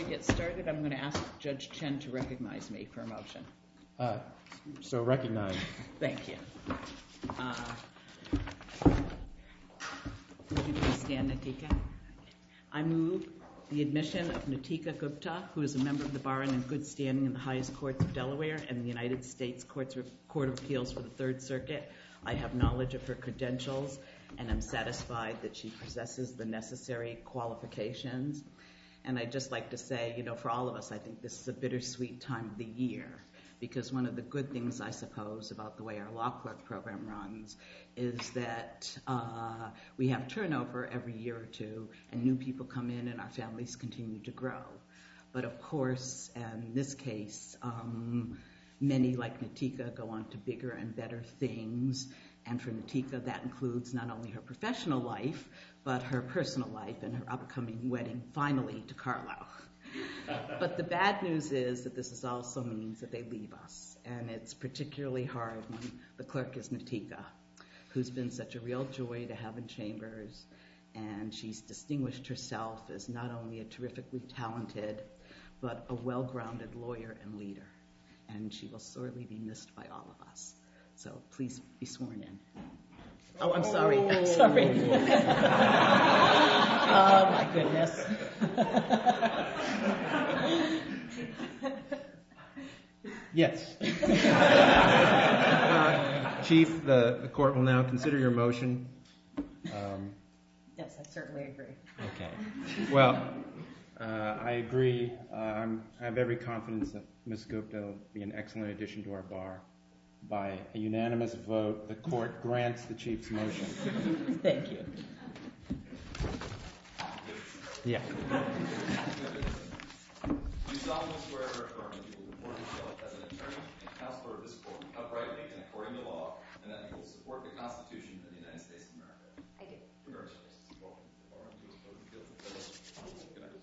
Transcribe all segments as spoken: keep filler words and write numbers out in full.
get started, I'm going to ask Judge Chen to recognize me for a motion. Uh, so recognize. Thank you. Uh, would you please stand, Natika? I move the admission of Natika Gupta, who is a member of the bar and in good standing in the highest courts of Delaware and the United States Courts of, Court of Appeals for the Third Circuit. I have knowledge of her credentials and am satisfied that she possesses the necessary qualifications. And I'd just like to say, you know, for all of us, I think this is a bittersweet time of the year, because one of the good things, I suppose, about the way our law clerk program runs is that uh, we have turnover every year or two, and new people come in and our families continue to grow. But of course, in this case, um, many, like Natika, go on to bigger and better things. And for Natika, that includes not only her professional life, but her personal life and her upcoming wedding, finally, to Carlo. But the bad news is that this is also means that they leave us. And it's particularly hard when the clerk is Natika, who's been such a real joy to have in chambers. And she's distinguished herself as not only a terrifically talented, but a well-grounded lawyer and leader. And she will sorely be missed by all of us. So please be sworn in. Oh, I'm sorry. I'm sorry. Oh, my goodness. Yes. uh, Chief, the, the court will now consider your motion. Um, yes, I certainly agree. Okay. Well, uh, I agree. Uh, I'm, I have every confidence that Miz Gupta will be an excellent addition to our bar. By a unanimous vote, the court grants the Chief's motion. Thank you. Yeah. You solemnly swear or affirm that you will comport yourself as an attorney and counselor of this court uprightly and according to law, and that you will support the Constitution of the United States of America. I do. Congratulations. Welcome to the bar. Good night.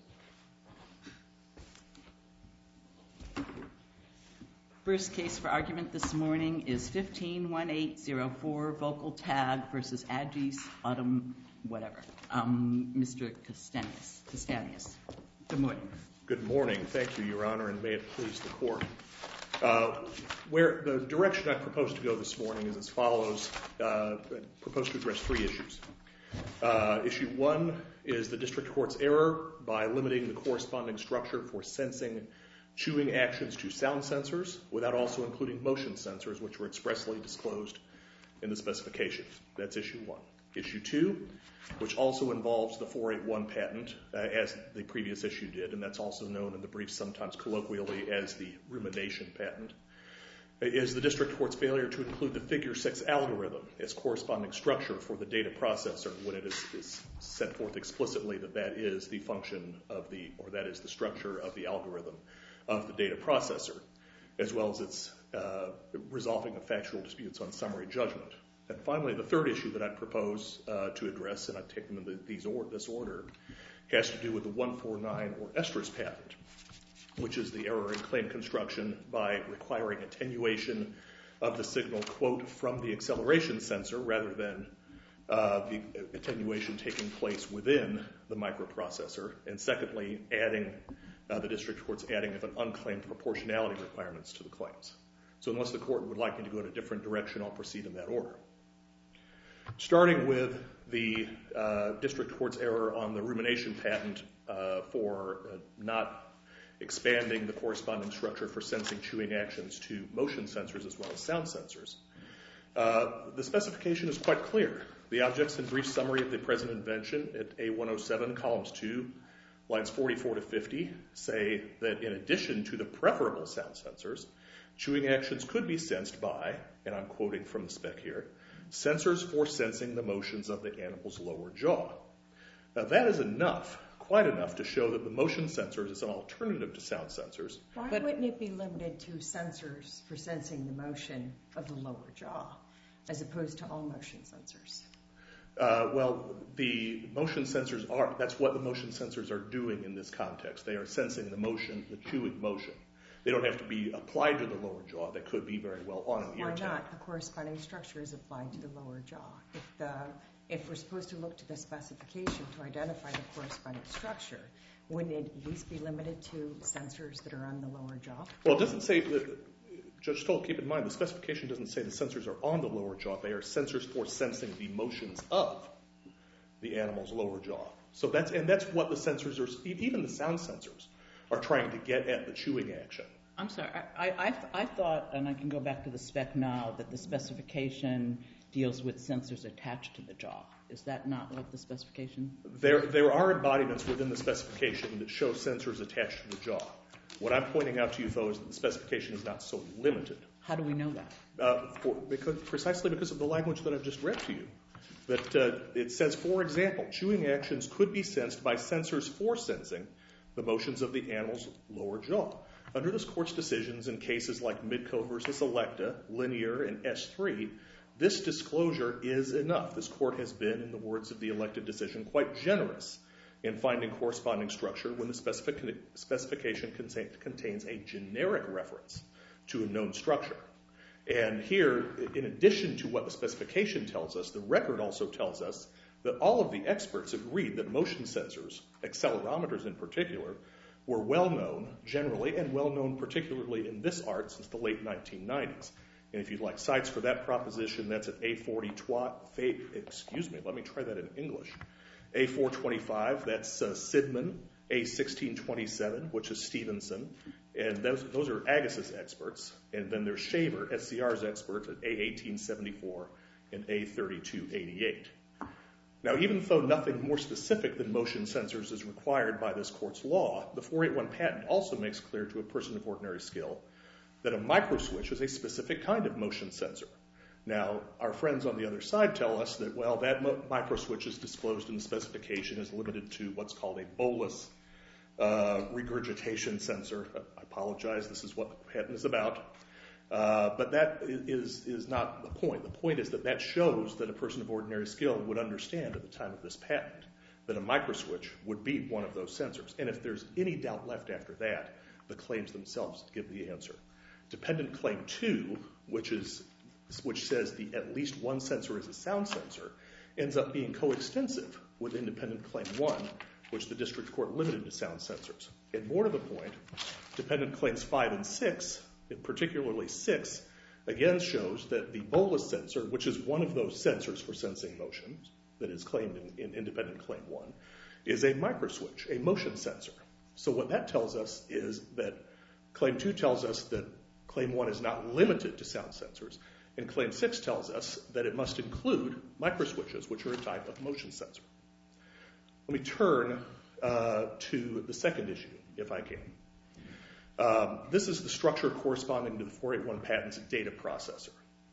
First case for argument this morning is fifteen one eight zero four Vocal Tag versus Agis Autumn, whatever. Um, Mister Castanis. Castanis. Good morning. Good morning. Thank you, Your Honor, and may it please the court. Uh, where the direction I propose to go this morning is as follows. Uh, I propose to address three issues. Uh, issue one is the district court's error by limiting the corresponding structure for sensing chewing actions to sound sensors without also including motion sensors, which were expressly disclosed in the specifications. That's issue one. Issue two, which also involves the four eighty-one patent, uh, as the previous issue did, and that's also known in the briefs sometimes colloquially as the rumination patent, is the district court's failure to include the figure six algorithm as corresponding structure for the data processor when it is, is set forth explicitly that that is the function of the, or that is the structure of the algorithm of the data processor, as well as its uh, resolving of factual disputes on summary judgment. And finally, the third issue that I propose uh, to address, and I've taken them in these or, this order, has to do with the one forty-nine or estrus patent, which is the error in claim construction by requiring attenuation of the signal, quote, from the acceleration sensor rather than uh, the attenuation taking place within the microprocessor. And secondly, adding uh, the district court's adding of an unclaimed proportionality requirements to the claims. So unless the court would like me to go in a different direction, I'll proceed in that order. Starting with the uh, district court's error on the rumination patent uh, for uh, not expanding the corresponding structure for sensing chewing actions to motion sensors as well as sound sensors. Uh, the specification is quite clear. The objects and brief summary of the present invention at A one oh seven, columns two, lines forty-four to fifty, say that in addition to the preferable sound sensors, chewing actions could be sensed by, and I'm quoting from the spec here, sensors for sensing the motions of the animal's lower jaw. Now that is enough, quite enough, to show that the motion sensors is an alternative to sound sensors. Why but, wouldn't it be limited to sensors for sensing the motion of the lower jaw, as opposed to all motion sensors? Uh, well, the motion sensors are, that's what the motion sensors are doing in this context. They are sensing the motion, the chewing motion. They don't have to be applied to the lower jaw. They could be very well on an ear Why tag. not? A corresponding structure is applied to the lower jaw. If the if we're supposed to look to the specification to identify the corresponding structure, wouldn't it at least be limited to sensors that are on the lower jaw? Well, it doesn't say, that, Judge Stoll, keep in mind, the specification doesn't say the sensors are on the lower jaw. They are sensors for sensing the motions of the animal's lower jaw. So that's, and that's what the sensors are, even the sound sensors, are trying to get at the chewing action. I'm sorry, I, I, I thought, and I can go back to the spec now, that the specification deals with sensors attached to the jaw. Is that not what the specification? There, there are embodiments within the specification that show sensors attached to the jaw. What I'm pointing out to you, though, is that the specification is not so limited. How do we know that? Uh, for, because, precisely because of the language that I've just read to you. That uh, it says, for example, chewing actions could be sensed by sensors for sensing the motions of the animal's lower jaw. Under this court's decisions in cases like Midco versus Electa, Linear, and S three, this disclosure is enough. This court has been, in the words of the elected decision, quite generous in finding corresponding structure when the specific, specification contain, contains a generic reference to a known structure. And here, in addition to what the specification tells us, the record also tells us that all of the experts agreed that motion sensors, accelerometers in particular, were well known generally and well known particularly in this art since the late nineteen nineties. And if you'd like cites for that proposition, that's at A forty, excuse me, let me try that in English. A four twenty-five, that's uh, Sidman. A sixteen twenty-seven, which is Stevenson. And those, those are Agus's experts. And then there's Shaver, S C R's expert, at A eighteen seventy-four and A thirty-two eighty-eight. Now, even though nothing more specific than motion sensors is required by this court's law, the four eighty-one patent also makes clear to a person of ordinary skill that a microswitch is a specific kind of motion sensor. Now, our friends on the other side tell us that, well, that mo- microswitch is disclosed in the specification is limited to what's called a bolus uh, regurgitation sensor. I apologize, this is what the patent is about. Uh, but that is, is not the point. The point is that that shows that a person of ordinary skill would understand at the time of this patent that a microswitch would be one of those sensors. And if there's any doubt left after that, the claims themselves give the answer. Dependent Claim two, which is which says the at least one sensor is a sound sensor, ends up being coextensive with Independent Claim one, which the district court limited to sound sensors. And more to the point, Dependent Claims five and six, and particularly six, again shows that the bolus sensor, which is one of those sensors for sensing motions that is claimed in, in Independent Claim one, is a microswitch, a motion sensor. So what that tells us is that Claim two tells us that Claim one is not limited to sound sensors, and Claim six tells us that it must include microswitches, which are a type of motion sensor. Let me turn uh, to the second issue, if I can. Um, this is the structure corresponding to the four eighty-one patent's data processor.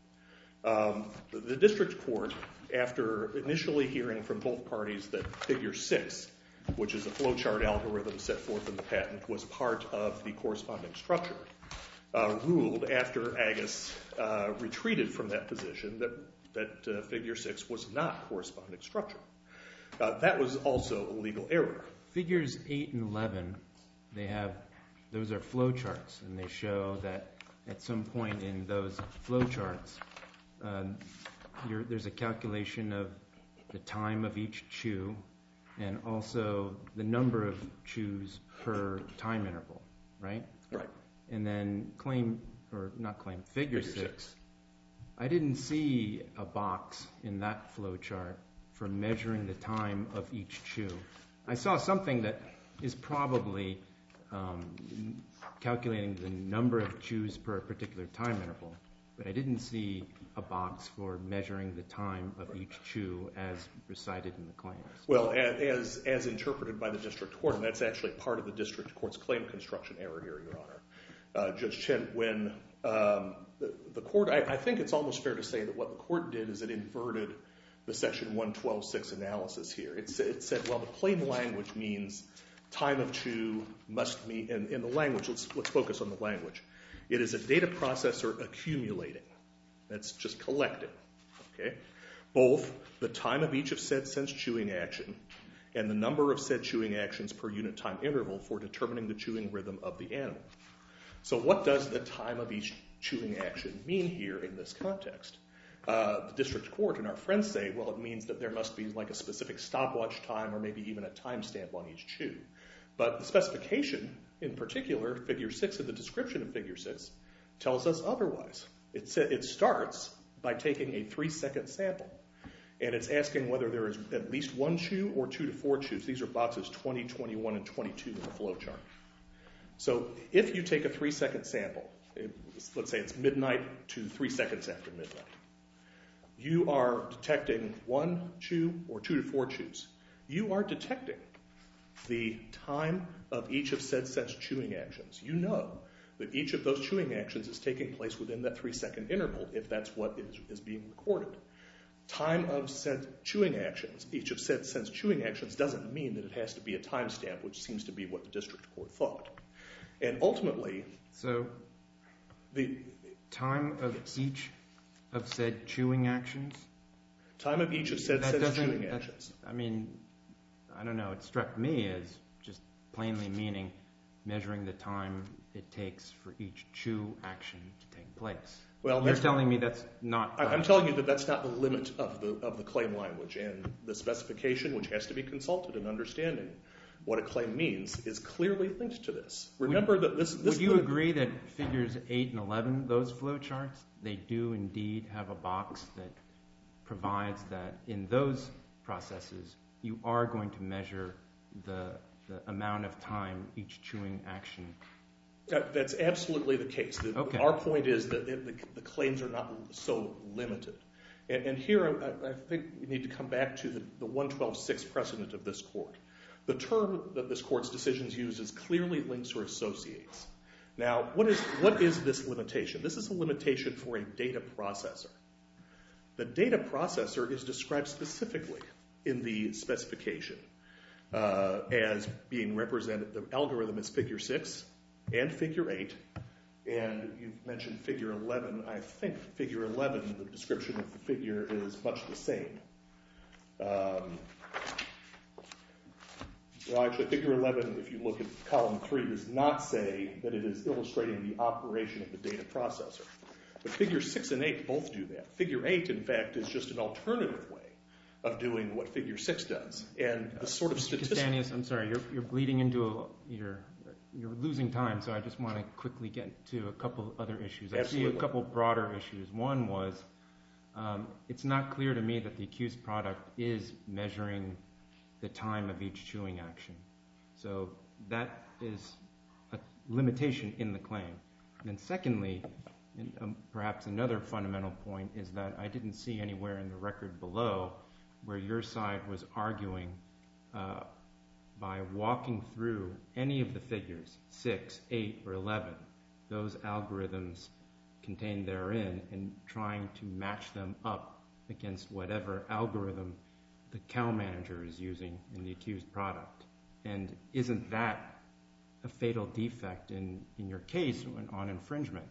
Um, the, the district court, after initially hearing from both parties that Figure six, which is a flowchart algorithm set forth in the patent, was part of the corresponding structure, uh, ruled after Agus uh, retreated from that position that, that uh, Figure six was not corresponding structure. Uh, that was also a legal error. Figures eight and eleven, they have, those are flowcharts, and they show that at some point in those flowcharts, um, there's a calculation of the time of each chew and also the number of chews per time interval, right? Right. And then claim, or not claim, figure, Figure six, six. I didn't see a box in that flowchart for measuring the time of each chew. I saw something that is probably um, calculating the number of chews per particular time interval, but I didn't see a box for measuring the time of each chew as recited in the claims. Well, as, as interpreted by the district court, and that's actually part of the district court's claim construction error here, Your Honor. Uh, Judge Chen, when um, the, the court, I, I think it's almost fair to say that what the court did is it inverted the Section one twelve six analysis here. It, it said, well, the plain language means time of chew must mean, in, in the language, let's, let's focus on the language. It is a data processor accumulating. That's just collecting, okay? Both the time of each of said sense chewing action and the number of said chewing actions per unit time interval for determining the chewing rhythm of the animal. So what does the time of each chewing action mean here in this context? Uh, the district court and our friends say, well, it means that there must be like a specific stopwatch time or maybe even a timestamp on each chew. But the specification, in particular, figure six of the description of figure six, tells us otherwise. It, sa- it starts by taking a three-second sample, and it's asking whether there is at least one chew or two to four chews. These are boxes twenty, twenty-one, and twenty-two in the flow chart. So if you take a three-second sample, it, let's say it's midnight to three seconds after midnight, you are detecting one chew or two to four chews. You are detecting the time of each of said sense chewing actions. You know that each of those chewing actions is taking place within that three-second interval, if that's what is, is being recorded. Time of said chewing actions, each of said sense chewing actions, doesn't mean that it has to be a timestamp, which seems to be what the district court thought. And ultimately, So the time of each of said chewing actions? time of each of said That sense doesn't, chewing that- actions. I mean, I don't know, it struck me as just plainly meaning measuring the time it takes for each chew action to take place. Well, You're that's- telling me that's not... I- I'm telling you that that's not the limit of the of the claim language, and the specification, which has to be consulted in understanding what a claim means, is clearly linked to this. Remember that this... this Would you limit- agree that figures eight and eleven, those flow charts, they do indeed have a box that provides that in those processes you are going to measure the, the amount of time each chewing action? That- That's absolutely the case. The- Okay. Our point is that the, the, the claims are not so limited. And, and here I, I think we need to come back to the, the one twelve six precedent of this court. The term that this court's decisions use is clearly links or associates. Now, what is, what is this limitation? This is a limitation for a data processor. The data processor is described specifically in the specification uh, as being represented, the algorithm is figure six and figure eight, and you've mentioned figure eleven. I think figure eleven, the description of the figure is much the same. Um, well, actually, figure eleven, if you look at column three, does not say that it is illustrating the operation of the data processor. But figure six and eight both do that. Figure eight, in fact, is just an alternative way of doing what figure six does. And the sort of statistic... Castaneous, I'm sorry, you're, you're bleeding into a... You're, you're losing time, so I just want to quickly get to a couple other issues. I Absolutely. see a couple broader issues. One was, um, it's not clear to me that the accused product is measuring the time of each chewing action. So that is a limitation in the claim. And then secondly, and um, perhaps another fundamental point, is that I didn't see anywhere in the record below where your side was arguing uh, by walking through any of the figures, six, eight, or eleven, those algorithms contained therein, and trying to match them up against whatever algorithm the cow manager is using in the accused product. And isn't that a fatal defect in, in your case on infringement?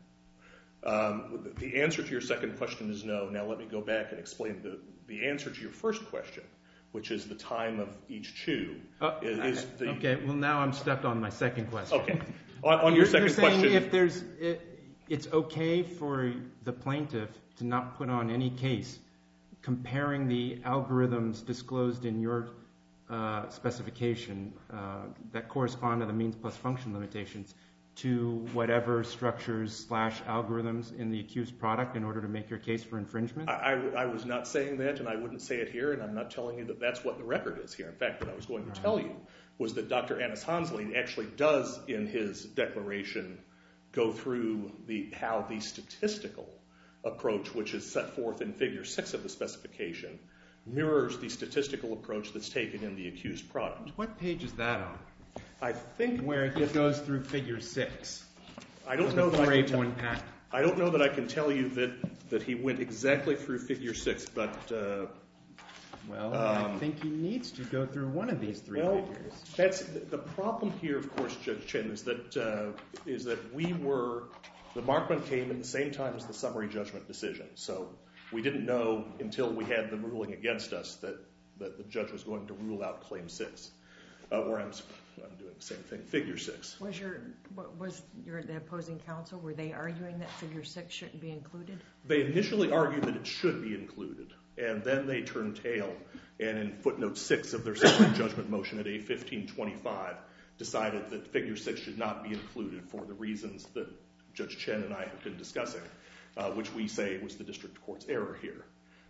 Um, the answer to your second question is no. Now let me go back and explain the, the answer to your first question, which is the time of each chew. Uh, is, is the, okay, well now I'm stuck on my second question. Okay. On, on you're, your second you're saying question... if there's, it, it's okay for the plaintiff to not put on any case comparing the algorithms disclosed in your uh, specification uh, that correspond to the means plus function limitations to whatever structures slash algorithms in the accused product in order to make your case for infringement? I, I, I was not saying that, and I wouldn't say it here, and I'm not telling you that that's what the record is here. In fact, what I was going to tell you was that Doctor Anis Hansley actually does, in his declaration, go through the how the statistical approach, which is set forth in figure six of the specification, mirrors the statistical approach that's taken in the accused product. What page is that on? I think Where it goes through figure six. I don't know that I can tell, four eight one patent. I don't know that I can tell you that that he went exactly through figure six, but uh, Well, Um, I think he needs to go through one of these three well, figures. that's the problem here. Of course, Judge Chin, is that uh, is that we were the Markman came at the same time as the summary judgment decision, so we didn't know until we had the ruling against us that that the judge was going to rule out claim six. uh, or I'm, I'm doing the same thing, figure six. Was your was your the opposing counsel, were they arguing that figure six shouldn't be included? They initially argued that it should be included, and then they turned tail, and in footnote six of their summary judgment motion at A fifteen twenty-five, decided that figure six should not be included for the reasons that Judge Chen and I have been discussing, uh, which we say was the district court's error here.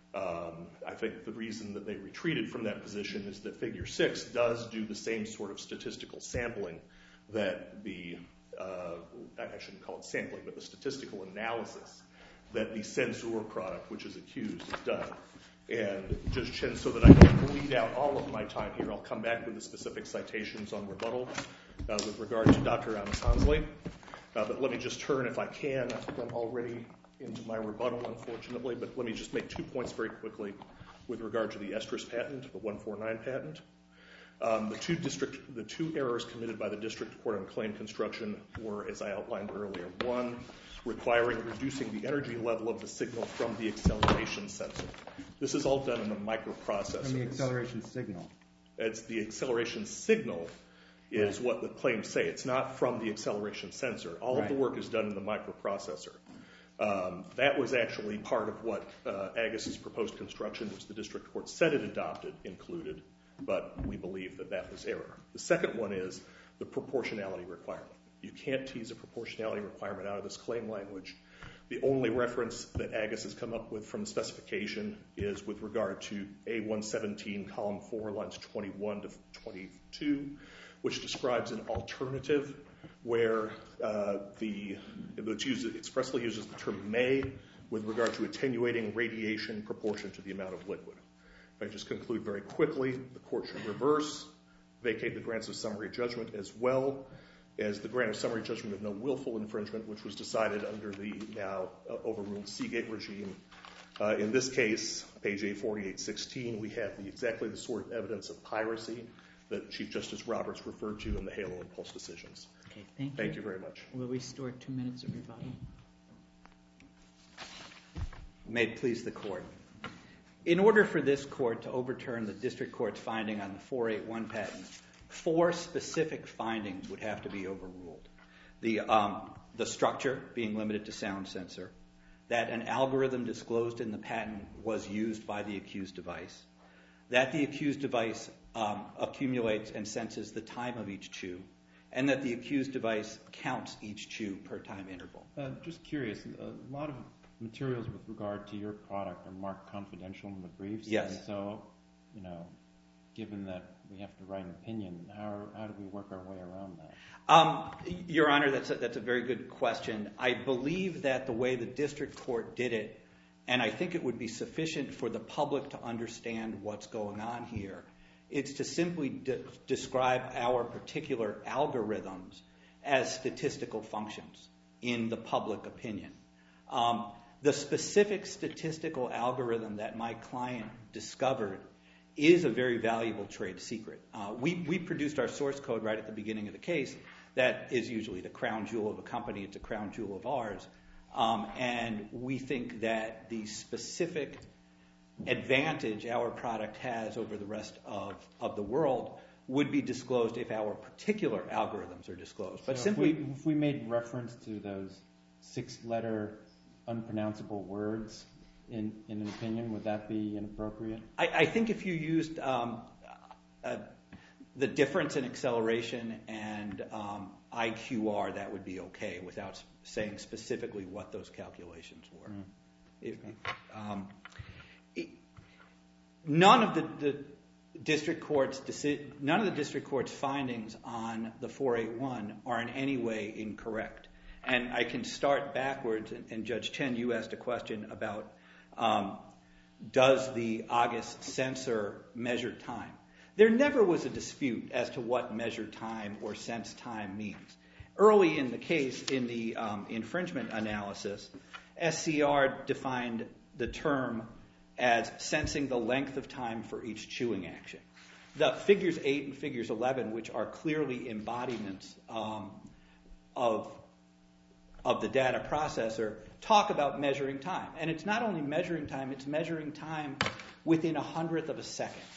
Um, I think the reason that they retreated from that position is that figure six does do the same sort of statistical sampling that the, uh, I shouldn't call it sampling, but the statistical analysis that the Censor product, which is accused, has done. And Judge Chen, so that I don't bleed out all of my time here, I'll come back with the specific citations on rebuttal uh, with regard to Doctor Amos-Hansley. Uh, but let me just turn, if I can, I'm already into my rebuttal, unfortunately, but let me just make two points very quickly with regard to the estrus patent, the one forty-nine patent. Um, the two district, the two errors committed by the district court on claim construction were, as I outlined earlier, one, requiring reducing the energy level of the signal from the acceleration sensor. This is all done in the microprocessor. From the acceleration signal. It's the acceleration signal is right. What the claims say. It's not from the acceleration sensor. All right. of the work is done in the microprocessor. Um, that was actually part of what uh, Agus's proposed construction, which the district court said it adopted, included, but we believe that that was error. The second one is the proportionality requirement. You can't tease a proportionality requirement out of this claim language. The only reference that Agus has come up with from the specification is with regard to A one seventeen, column four, lines twenty-one to twenty-two, which describes an alternative where uh, the, which uses, expressly uses the term may with regard to attenuating radiation proportion to the amount of liquid. If I just conclude very quickly, the court should reverse, vacate the grants of summary judgment as well as the grant of summary judgment of no willful infringement, which was decided under the now uh, overruled Seagate regime. Uh, in this case, page A forty-eight sixteen, we have the, exactly the sort of evidence of piracy that Chief Justice Roberts referred to in the Halo and Pulse decisions. Okay, thank you. Thank you very much. We'll restore two minutes of rebuttal. May it please the court. In order for this court to overturn the district court's finding on the four eighty-one patent, four specific findings would have to be overruled. The, um, the structure being limited to sound sensor, that an algorithm disclosed in the patent was used by the accused device, that the accused device um, accumulates and senses the time of each chew, and that the accused device counts each chew per time interval. Uh, just curious, a lot of materials with regard to your product are marked confidential in the briefs. Yes. And so, you know, given that we have to write an opinion, how, how do we work our way around that? Um, Your Honor, that's a, that's a very good question. I believe that the way the district court did it, and I think it would be sufficient for the public to understand what's going on here, it's to simply de- describe our particular algorithms as statistical functions in the public opinion. Um, the specific statistical algorithm that my client discovered is a very valuable trade secret. Uh, we, we produced our source code right at the beginning of the case. That is usually the crown jewel of a company. It's a crown jewel of ours. Um, and we think that the specific advantage our product has over the rest of, of the world would be disclosed if our particular algorithms are disclosed. But so simply, if we, if we made reference to those six-letter unpronounceable words in, in an opinion, would that be inappropriate? I, I think if you used um, uh, the difference in acceleration and um, I Q R, that would be okay without saying specifically what those calculations were. Mm. It, um, it, none of the, the district court's deci- none of the district court's findings on the four eighty-one are in any way incorrect. And I can start backwards. And, and Judge Chen, you asked a question about um, does the August sensor measure time? There never was a dispute as to what measure time or sense time means. Early in the case, in the um, infringement analysis, S C R defined the term as sensing the length of time for each chewing action. The figures eight and figures eleven, which are clearly embodiments um, of, of the data processor, talk about measuring time. And it's not only measuring time, it's measuring time within a hundredth of a second.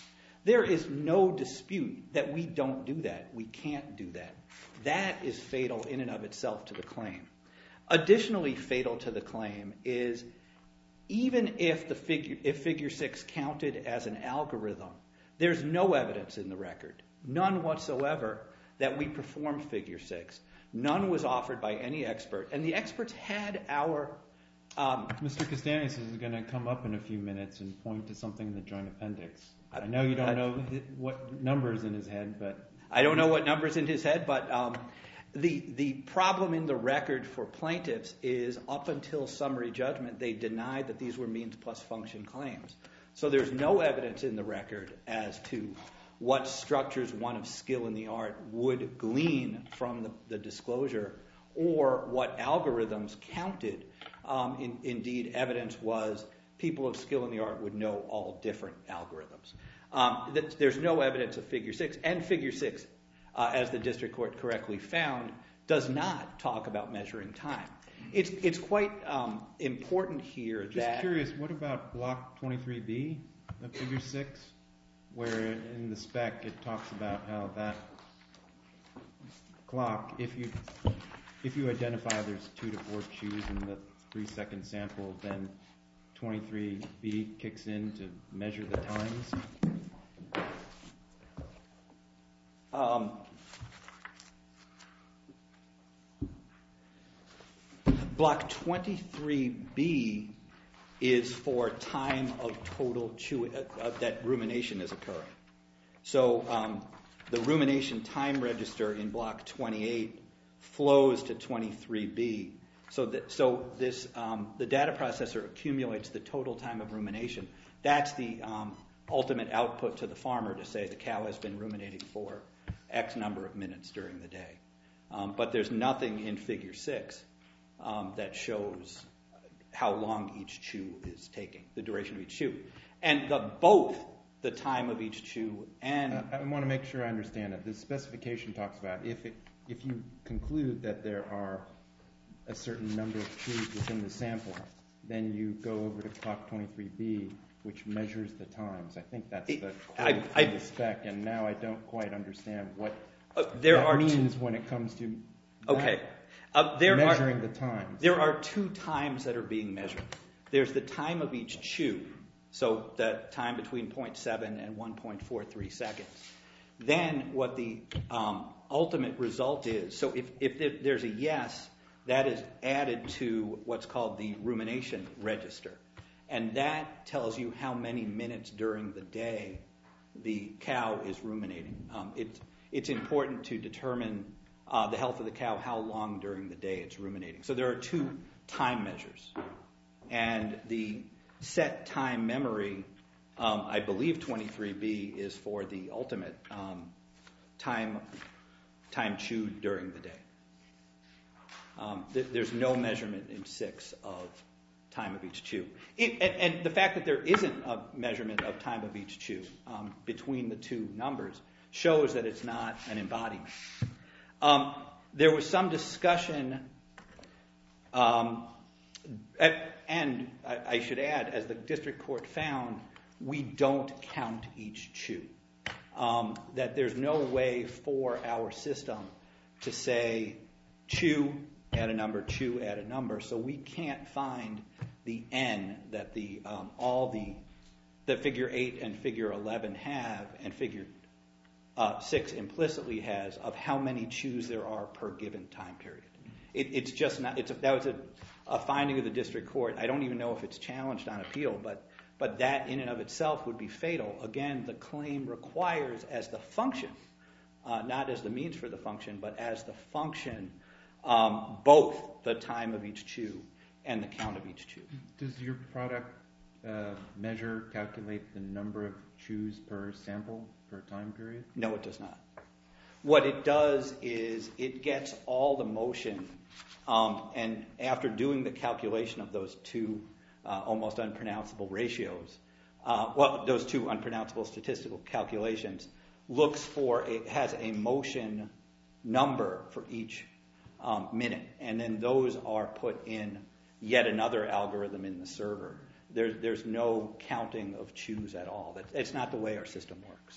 There is no dispute that we don't do that. We can't do that. That is fatal in and of itself to the claim. Additionally fatal to the claim is even if the figure, if figure six counted as an algorithm, there's no evidence in the record, none whatsoever, that we performed figure six. None was offered by any expert, and the experts had our... Um, Mister Castanis is going to come up in a few minutes and point to something in the joint appendix. I know you don't I, know what numbers in his head, but... I don't know what numbers in his head, but um, the, the problem in the record for plaintiffs is up until summary judgment, they denied that these were means plus function claims. So there's no evidence in the record as to what structures one of skill in the art would glean from the, the disclosure or what algorithms counted. Um, in, indeed, evidence was people of skill in the art would know all different algorithms. Um, th- there's no evidence of figure six, and figure six, uh, as the district court correctly found, does not talk about measuring time. It's, it's quite um, important here Just that... Just curious, what about block twenty-three B of figure six, where in the spec it talks about how that clock, if you if you identify there's two to four chews in the three second sample, then twenty-three B kicks in to measure the times? Um, block twenty-three B is for time of total chew uh, that rumination is occurring. So um, the rumination time register in block twenty-eight flows to twenty-three B. So that so this um, the data processor accumulates the total time of rumination. That's the um, ultimate output to the farmer to say the cow has been ruminating for X number of minutes during the day. Um, but there's nothing in figure six um, that shows how long each chew is taking, the duration of each chew. And the, both the time of each chew and... I, I want to make sure I understand it. The specification talks about if it, if you conclude that there are a certain number of chews within the sample, then you go over to clock twenty-three B, which measures the times. I think that's the quote I, from I, the spec, and now I don't quite understand what uh, there that are means two, when it comes to okay. Uh, there measuring are, the times. There are two times that are being measured. There's the time of each chew, so the time between zero point seven and one point four three seconds. Then what the um, ultimate result is, so if, if there's a yes, that is added to what's called the rumination register. And that tells you how many minutes during the day the cow is ruminating. Um, it, it's important to determine uh, the health of the cow, how long during the day it's ruminating. So there are two time measures. And the set time memory, um, I believe twenty-three B is for the ultimate um, time, time chewed during the day. Um, th- there's no measurement in six of time of each chew. It, and, and the fact that there isn't a measurement of time of each chew um, between the two numbers shows that it's not an embodiment. Um, there was some discussion, um, at, and I, I should add, as the district court found, we don't count each chew. Um, that there's no way for our system to say chew, add a number, chew, add a number. So we can't find the N that the um, all the that figure eight and figure eleven have, and figure uh, six implicitly has, of how many chews there are per given time period. It, it's just not. It's a, that was a, a finding of the district court. I don't even know if it's challenged on appeal, but but that in and of itself would be fatal. Again, the claim requires as the function, uh, not as the means for the function, but as the function. Um, both the time of each chew and the count of each chew. Does your product uh, measure, calculate the number of chews per sample per time period? No, it does not. What it does is it gets all the motion, um, and after doing the calculation of those two uh, almost unpronounceable ratios, uh, well, those two unpronounceable statistical calculations, looks for, it has a motion number for each Um, minute, and then those are put in yet another algorithm in the server There's, there's no counting of chews at all. It's not the way our system works.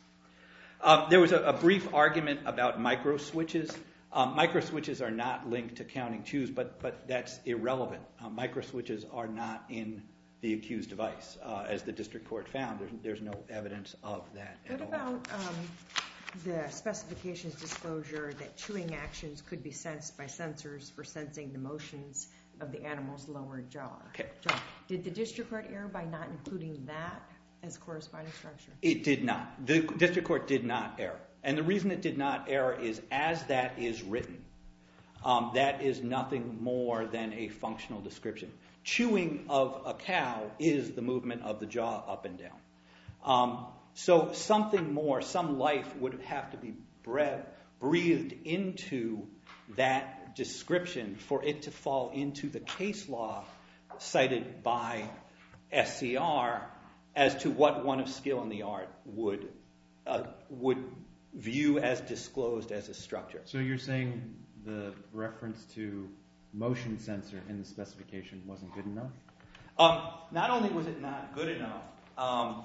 Um, there was a, a brief argument about microswitches. Um, microswitches are not linked to counting chews, but, but that's irrelevant. Uh, microswitches are not in the accused device. Uh, as the district court found, there's, there's no evidence of that at all. What about um, the specifications disclosure that chewing actions could be sensed by sensors for sensing the motions of the animal's lower jaw? Okay. jaw. Did the district court err by not including that as corresponding structure? It did not. The district court did not err. And the reason it did not err is as that is written, um, that is nothing more than a functional description. Chewing of a cow is the movement of the jaw up and down. Um, so something more, some life would have to be bred, breathed into that description for it to fall into the case law cited by S C R as to what one of skill in the art would uh, would view as disclosed as a structure. So you're saying the reference to motion sensor in the specification wasn't good enough? Um, not only was it not good enough, um,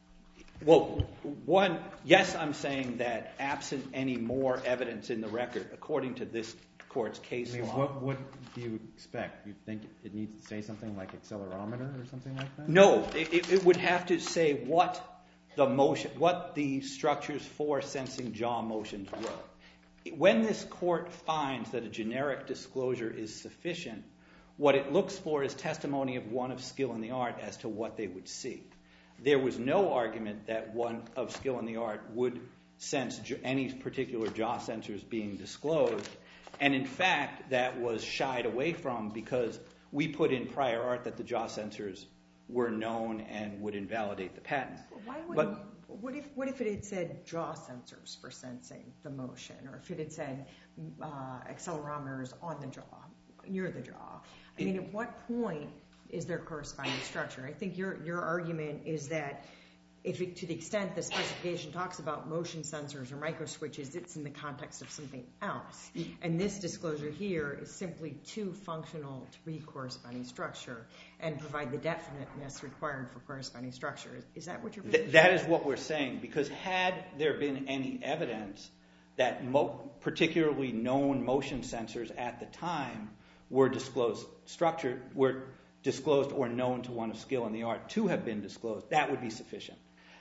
well, one, yes, I'm saying that absent any more evidence in the record, according to this court's case I mean, law. what, what do you expect? You think it needs to say something like accelerometer or something like that? No, it, it would have to say what the motion, what the structures for sensing jaw motions were. When this court finds that a generic disclosure is sufficient, what it looks for is testimony of one of skill in the art as to what they would see. There was no argument that one of skill in the art would sense any particular jaw sensors being disclosed. And in fact, that was shied away from because we put in prior art that the jaw sensors were known and would invalidate the patent. Why would, but, what if what if it had said jaw sensors for sensing the motion, or if it had said uh, accelerometers on the jaw, near the jaw? I mean, at what point is there corresponding structure? I think your your argument is that if it, to the extent the specification talks about motion sensors or microswitches, it's in the context of something else. And this disclosure here is simply too functional to be corresponding structure and provide the definiteness required for corresponding structure. Is that what you're saying? Th- that is what we're saying, because had there been any evidence that mo- particularly known motion sensors at the time were disclosed structure, were disclosed or known to one of skill in the art to have been disclosed, that would be sufficient.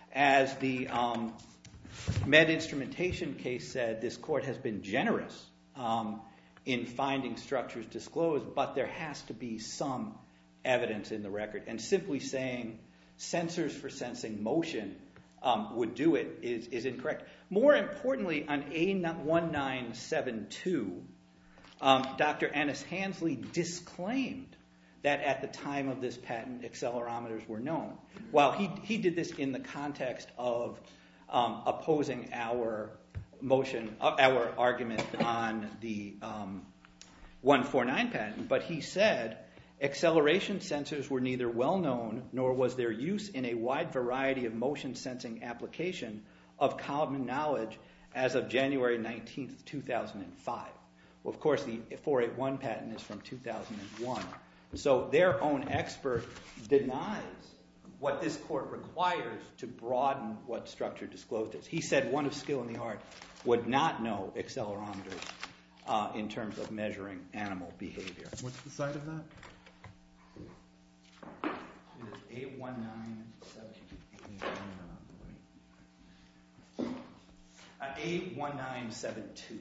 As the um, med instrumentation case said, this court has been generous um, in finding structures disclosed, but there has to be some evidence in the record. And simply saying sensors for sensing motion um, would do it is, is incorrect. More importantly, on A one nine seven two, um, Doctor Ennis Hansley disclaimed that at the time of this patent, accelerometers were known. While he, he did this in the context of um, opposing our motion, uh, our argument on the um, one forty-nine patent, but he said acceleration sensors were neither well known nor was their use in a wide variety of motion sensing application of common knowledge as of January nineteenth, two thousand five. Well, of course, the four eighty-one patent is from two thousand one. So their own expert denies what this court requires to broaden what structure disclosed is. He said one of skill in the art would not know accelerometers uh, in terms of measuring animal behavior. What's the site of that? It is A one nine seven two. Uh, A one nine seven two.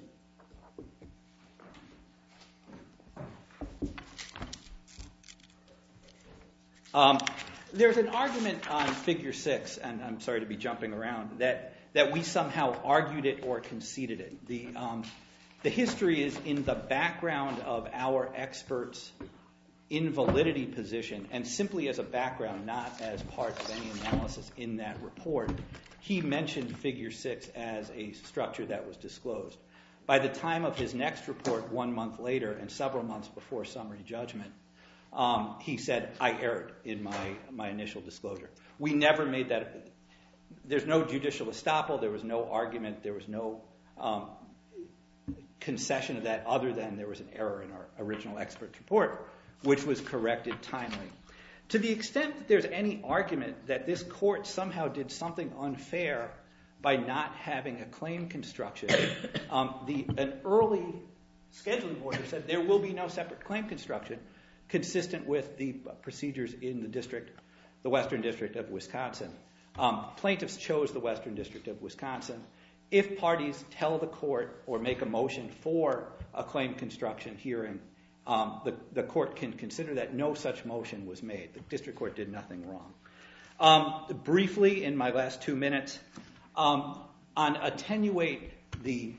Um, there's an argument on Figure six, and I'm sorry to be jumping around, that, that we somehow argued it or conceded it. The, um, the history is in the background of our experts' invalidity position, and simply as a background, not as part of any analysis in that report. He mentioned Figure six as a structure that was disclosed. By the time of his next report, one month later, and several months before summary judgment, Um, he said, I erred in my, my initial disclosure. We never made that. There's no judicial estoppel. There was no argument. There was no um, concession of that other than there was an error in our original expert's report, which was corrected timely. To the extent that there's any argument that this court somehow did something unfair by not having a claim construction, um, the, an early scheduling order said there will be no separate claim construction consistent with the procedures in the district, the Western District of Wisconsin. Um, plaintiffs chose the Western District of Wisconsin. If parties tell the court or make a motion for a claim construction hearing, um, the, the court can consider that no such motion was made. The district court did nothing wrong. Um, briefly, in my last two minutes, um, on attenuate the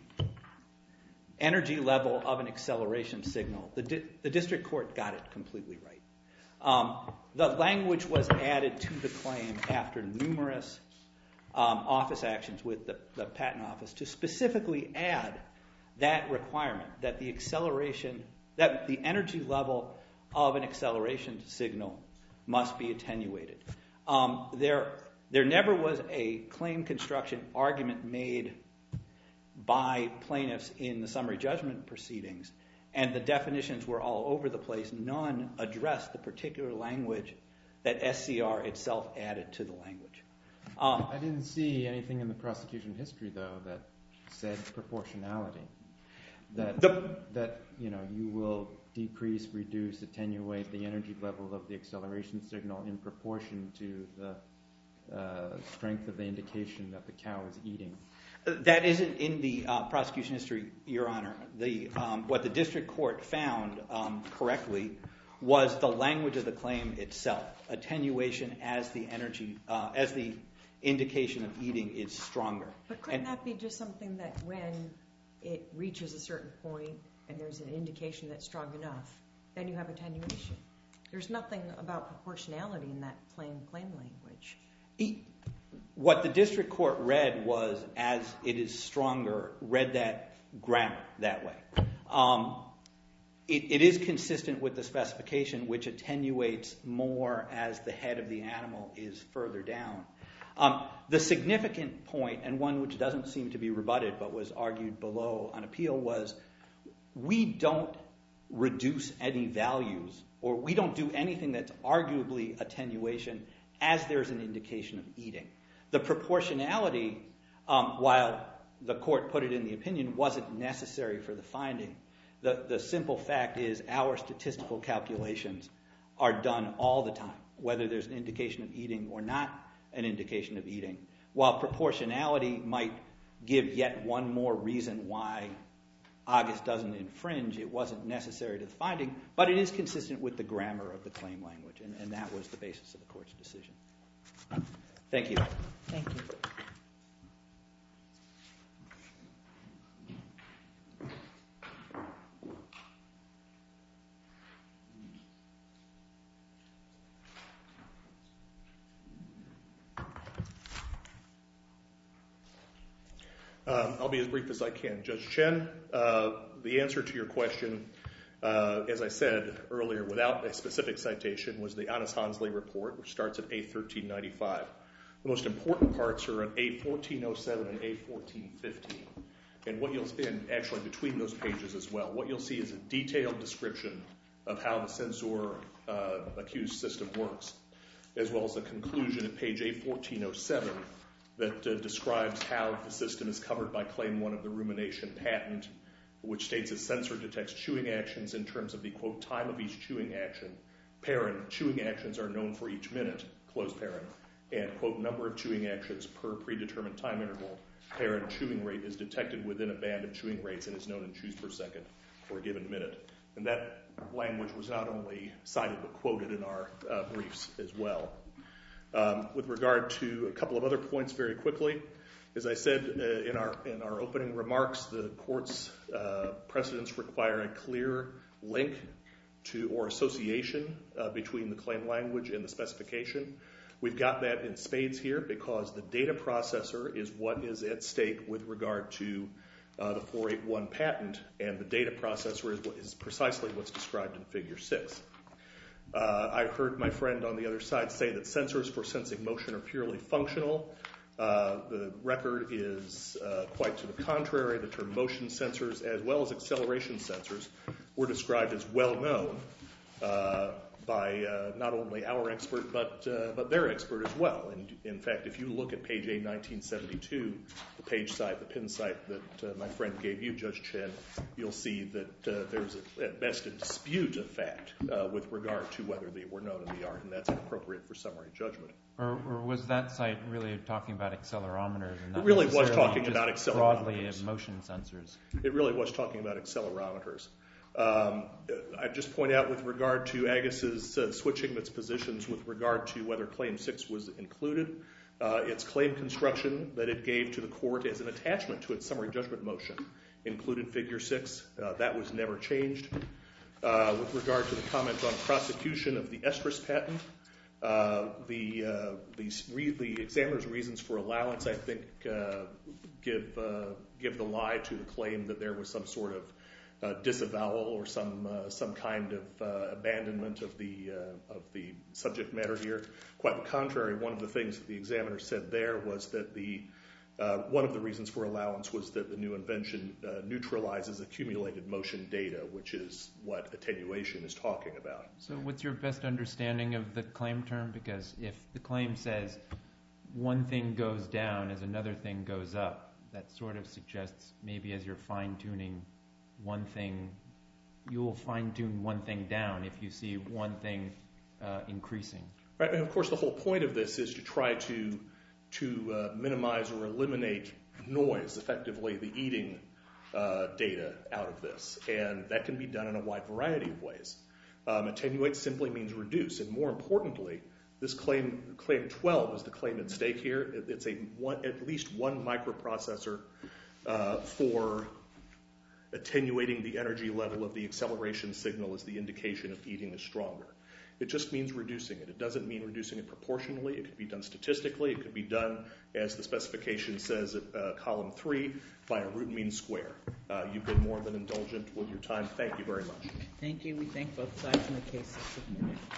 energy level of an acceleration signal, the, di- the district court got it completely right. Um, the language was added to the claim after numerous um, office actions with the, the patent office to specifically add that requirement, that the acceleration, that the energy level of an acceleration signal must be attenuated. Um, there, there never was a claim construction argument made by plaintiffs in the summary judgment proceedings, and the definitions were all over the place. None addressed the particular language that S C R itself added to the language. Um, I didn't see anything in the prosecution history, though, that said proportionality. That, the, that you know, you will decrease, reduce, attenuate the energy level of the acceleration signal in proportion to the uh, strength of the indication that the cow is eating. That isn't in the uh, prosecution history, Your Honor. The, um, what the district court found um, correctly was the language of the claim itself. Attenuation as the energy, uh, as the indication of eating is stronger. But couldn't and, that be just something that when it reaches a certain point and there's an indication that's strong enough, then you have attenuation? There's nothing about proportionality in that plain claim language. He, what the district court read was, as it is stronger, read that grammar that way. Um, it, it is consistent with the specification, which attenuates more as the head of the animal is further down. Um, the significant point, and one which doesn't seem to be rebutted but was argued below on appeal, was we don't reduce any values, or we don't do anything that's arguably attenuation as there's an indication of eating. The proportionality, um, while the court put it in the opinion, wasn't necessary for the finding. The, the simple fact is our statistical calculations are done all the time, whether there's an indication of eating or not an indication of eating. While proportionality might give yet one more reason why August doesn't infringe, it wasn't necessary to the finding, but it is consistent with the grammar of the claim language, and, and that was the basis of the court's decision. Thank you. Thank you. Um, I'll be as brief as I can. Judge Chen, uh, the answer to your question, uh, as I said earlier, without a specific citation, was the Anis-Hansley report, which starts at A thirteen ninety-five. The most important parts are at A fourteen oh seven and A fourteen fifteen. And what you'll see, and actually between those pages as well, what you'll see is a detailed description of how the Censor uh, accused system works, as well as a conclusion at page A fourteen oh seven that uh, describes how the system is covered by Claim one of the rumination patent, which states that Censor detects chewing actions in terms of the, quote, time of each chewing action. Paren, chewing actions are known for each minute, close paren, and, quote, number of chewing actions per predetermined time interval. Paren chewing rate is detected within a band of chewing rates and is known in chews per second for a given minute. And that language was not only cited but quoted in our uh, briefs as well. Um, with regard to a couple of other points very quickly, as I said uh, in our in our opening remarks, the court's uh, precedents require a clear link to or association uh, between the claim language and the specification. We've got that in spades here because the data processor is what is at stake with regard to uh, the four eighty-one patent, and the data processor is, what is precisely what's described in Figure six. Uh, I heard my friend on the other side say that sensors for sensing motion are purely functional. Uh, the record is uh, quite to the contrary. The term motion sensors as well as acceleration sensors were described as well known uh, by uh, not only our expert but uh, but their expert as well. And in fact, if you look at page A nineteen seventy-two, the page site, the pin site that uh, my friend gave you, Judge Chen, you'll see that uh, there's a, at best a dispute of fact uh, with regard to whether they were known in the art, and that's inappropriate for summary judgment. Or, or was that site really talking about accelerometers and not It really was necessarily talking just about accelerometers. broadly motion sensors? It really was talking about accelerometers. Um, I just point out with regard to Agus's uh, switching of its positions with regard to whether Claim six was included, uh, its claim construction that it gave to the court as an attachment to its summary judgment motion included Figure six. Uh, that was never changed. Uh, with regard to the comment on prosecution of the estrus patent, uh, the, uh, the, re- the examiner's reasons for allowance, I think, uh, give, uh, give the lie to the claim that there was some sort of Uh, disavowal or some uh, some kind of uh, abandonment of the uh, of the subject matter here. Quite the contrary, one of the things that the examiner said there was that the uh, one of the reasons for allowance was that the new invention uh, neutralizes accumulated motion data, which is what attenuation is talking about. So what's your best understanding of the claim term? Because if the claim says one thing goes down as another thing goes up, that sort of suggests maybe as you're fine-tuning one thing, you will fine-tune one thing down if you see one thing uh, increasing. Right, and of course the whole point of this is to try to to uh, minimize or eliminate noise, effectively the eating uh, data out of this, and that can be done in a wide variety of ways. Um, attenuate simply means reduce, and more importantly, this claim, claim twelve, is the claim at stake here. It, it's a one, at least one microprocessor uh, for attenuating the energy level of the acceleration signal as the indication of eating is stronger. It just means reducing it. It doesn't mean reducing it proportionally. It could be done statistically. It could be done, as the specification says at uh, column three, by a root mean square. Uh, you've been more than indulgent with your time. Thank you very much. Thank you. We thank both sides in the case.